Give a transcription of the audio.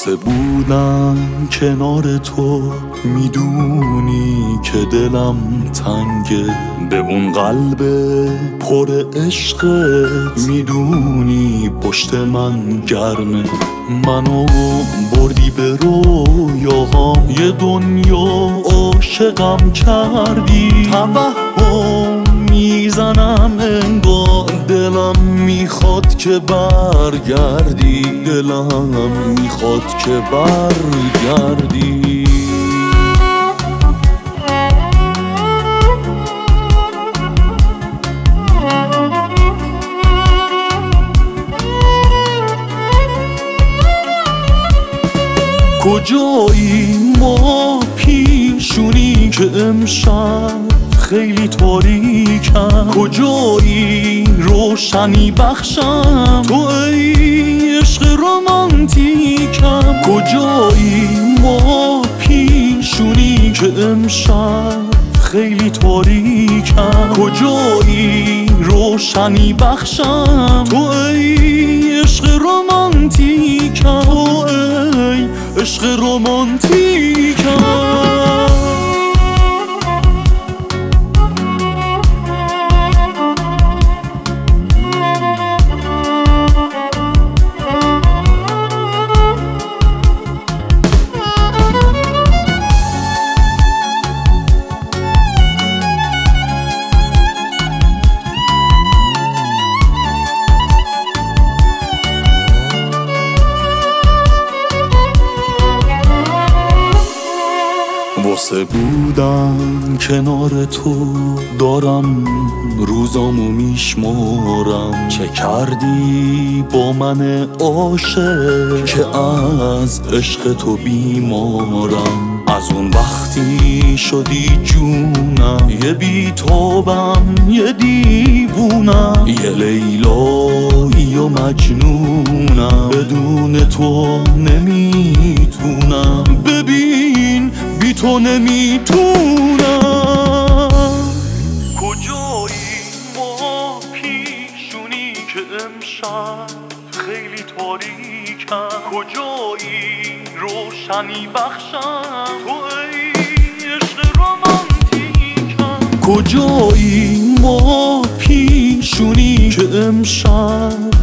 واسه بودن کنار تو میدونی که دلم تنگه، به اون قلب پر عشقت میدونی پشت من گرمه. منو بردی به رویاهام، یه دنیا عاشقم کردی. توهم میزنم انگار دلم میخواد که برگردی، دلم میخواد که برگردی. کجایی ما پیشونی که امشب خیلی تاریکم؟ کجایی روشنی بخشم تو ای عشق رومانتیکم؟ کجایی ما پیشونی که امشب خیلی تاریکم؟ کجایی روشنی بخشم تو ای عشق رومانتیکم؟ تو ای عشق رومانتیکم. واسه بودن کنار تو دارم روزامو میشمارم. چه کردی با من عاشق که از عشق تو بیمارم؟ از اون وقتی شدی جونم، یه بیتابم یه دیوونم، یه لیلایی و مجنونم، بدون تو نمیتونم. ببین بی تو نمیتونم. کجایی ما پیشونی که امشب خیلی تاریکم؟ کجایی روشنی بخشم تو ای عشق رومانتیکم؟ کجایی ما پیشونی که امشب